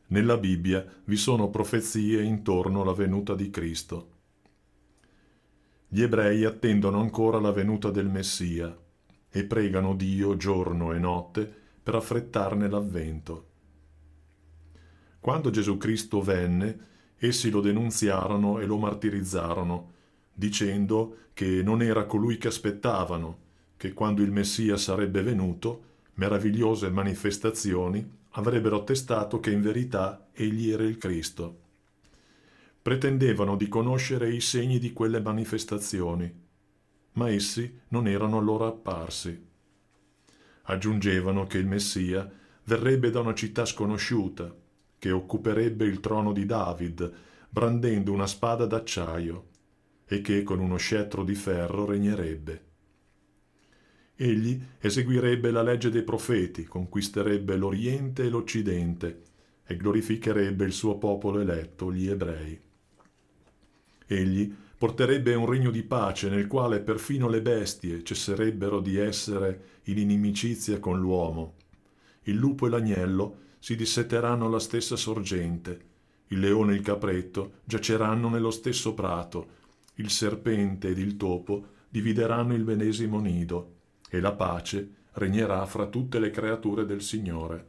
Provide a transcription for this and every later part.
Nella Bibbia vi sono profezie intorno alla venuta di Cristo. Gli ebrei attendono ancora la venuta del Messia e pregano Dio giorno e notte per affrettarne l'avvento. Quando Gesù Cristo venne, essi lo denunziarono e lo martirizzarono, dicendo che non era colui che aspettavano, che quando il Messia sarebbe venuto, meravigliose manifestazioni avrebbero attestato che in verità egli era il Cristo. Pretendevano di conoscere i segni di quelle manifestazioni, ma essi non erano allora apparsi. Aggiungevano che il Messia verrebbe da una città sconosciuta, che occuperebbe il trono di David, brandendo una spada d'acciaio, e che con uno scettro di ferro regnerebbe. Egli eseguirebbe la legge dei profeti, conquisterebbe l'Oriente e l'Occidente, e glorificherebbe il suo popolo eletto, gli ebrei. Egli porterebbe un regno di pace nel quale perfino le bestie cesserebbero di essere in inimicizia con l'uomo. Il lupo e l'agnello si disseteranno alla stessa sorgente, il leone e il capretto giaceranno nello stesso prato, il serpente ed il topo divideranno il medesimo nido, e la pace regnerà fra tutte le creature del Signore.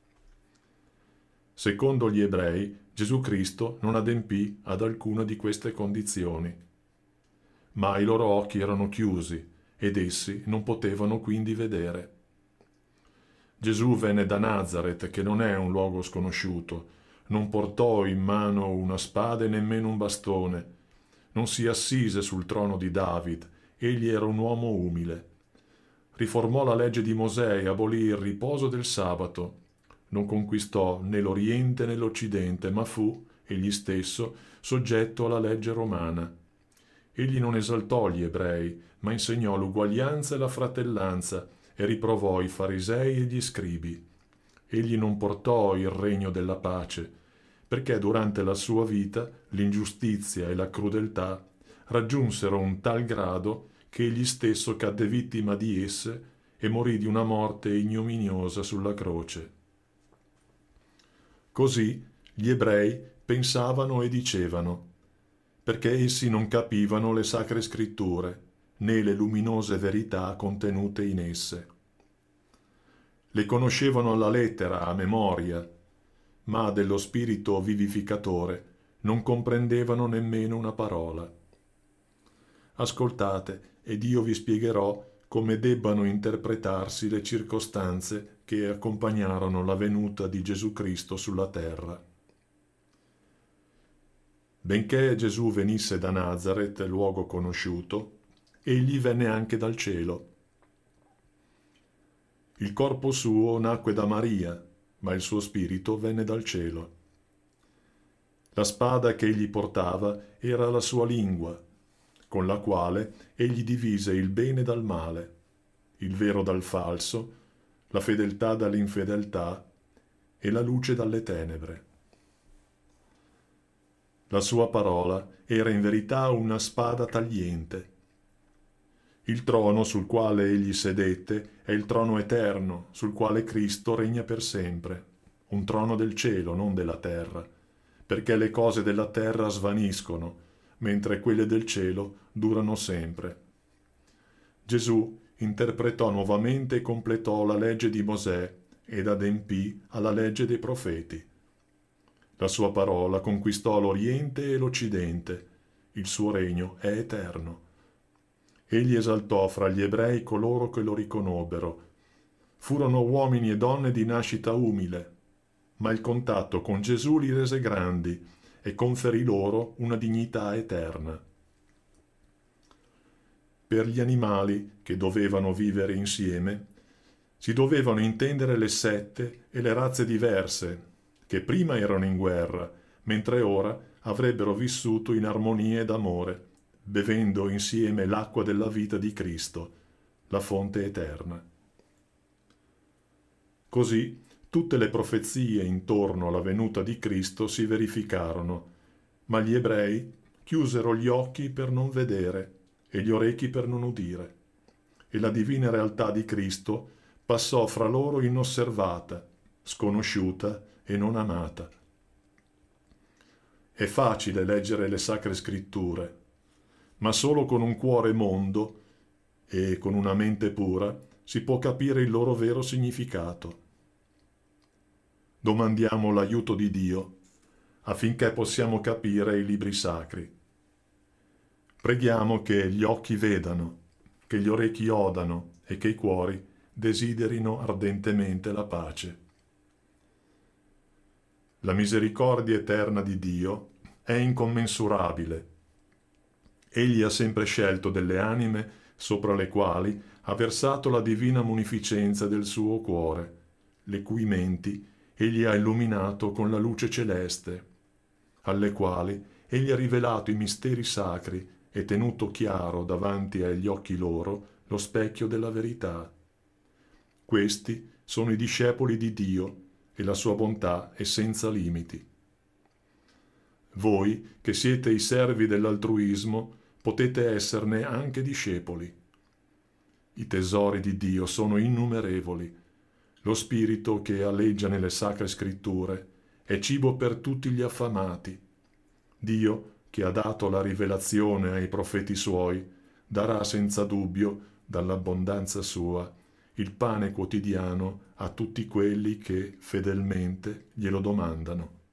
Secondo gli ebrei, Gesù Cristo non adempì ad alcuna di queste condizioni, ma i loro occhi erano chiusi ed essi non potevano quindi vedere. Gesù venne da Nazaret, che non è un luogo sconosciuto, non portò in mano una spada e nemmeno un bastone, non si assise sul trono di David, egli era un uomo umile. Riformò la legge di Mosè e abolì il riposo del sabato. Non conquistò né l'Oriente né l'Occidente, ma fu, egli stesso, soggetto alla legge romana. Egli non esaltò gli ebrei, ma insegnò l'uguaglianza e la fratellanza e riprovò i farisei e gli scribi. Egli non portò il regno della pace, perché durante la sua vita l'ingiustizia e la crudeltà raggiunsero un tal grado che egli stesso cadde vittima di esse e morì di una morte ignominiosa sulla croce. Così gli ebrei pensavano e dicevano, perché essi non capivano le sacre scritture, né le luminose verità contenute in esse. Le conoscevano alla lettera, a memoria, ma dello spirito vivificatore non comprendevano nemmeno una parola. Ascoltate, ed io vi spiegherò come debbano interpretarsi le circostanze che accompagnarono la venuta di Gesù Cristo sulla terra. Benché Gesù venisse da Nazaret, luogo conosciuto, egli venne anche dal cielo. Il corpo suo nacque da Maria, ma il suo spirito venne dal cielo. La spada che egli portava era la sua lingua, con la quale egli divise il bene dal male, il vero dal falso, la fedeltà dall'infedeltà e la luce dalle tenebre. La sua parola era in verità una spada tagliente. Il trono sul quale egli sedette è il trono eterno, sul quale Cristo regna per sempre, un trono del cielo, non della terra, perché le cose della terra svaniscono, mentre quelle del cielo durano sempre. Gesù interpretò nuovamente e completò la legge di Mosè ed adempì alla legge dei profeti. La sua parola conquistò l'Oriente e l'Occidente, il suo regno è eterno. Egli esaltò fra gli ebrei coloro che lo riconobbero. Furono uomini e donne di nascita umile, ma il contatto con Gesù li rese grandi e conferì loro una dignità eterna. Per gli animali che dovevano vivere insieme, si dovevano intendere le sette e le razze diverse, che prima erano in guerra, mentre ora avrebbero vissuto in armonia ed amore, bevendo insieme l'acqua della vita di Cristo, la fonte eterna. Così tutte le profezie intorno alla venuta di Cristo si verificarono, ma gli ebrei chiusero gli occhi per non vedere e gli orecchi per non udire, e la divina realtà di Cristo passò fra loro inosservata, sconosciuta e non amata. È facile leggere le Sacre Scritture, ma solo con un cuore mondo e con una mente pura si può capire il loro vero significato. Domandiamo l'aiuto di Dio affinché possiamo capire i libri sacri. Preghiamo che gli occhi vedano, che gli orecchi odano e che i cuori desiderino ardentemente la pace. La misericordia eterna di Dio è incommensurabile. Egli ha sempre scelto delle anime sopra le quali ha versato la divina munificenza del suo cuore, le cui menti egli ha illuminato con la luce celeste, alle quali egli ha rivelato i misteri sacri e tenuto chiaro davanti agli occhi loro lo specchio della verità. Questi sono i discepoli di Dio e la sua bontà è senza limiti. Voi, che siete i servi dell'altruismo, potete esserne anche discepoli. I tesori di Dio sono innumerevoli. Lo spirito che aleggia nelle Sacre Scritture è cibo per tutti gli affamati. Dio, che ha dato la rivelazione ai profeti suoi, darà senza dubbio, dall'abbondanza sua, il pane quotidiano a tutti quelli che fedelmente glielo domandano.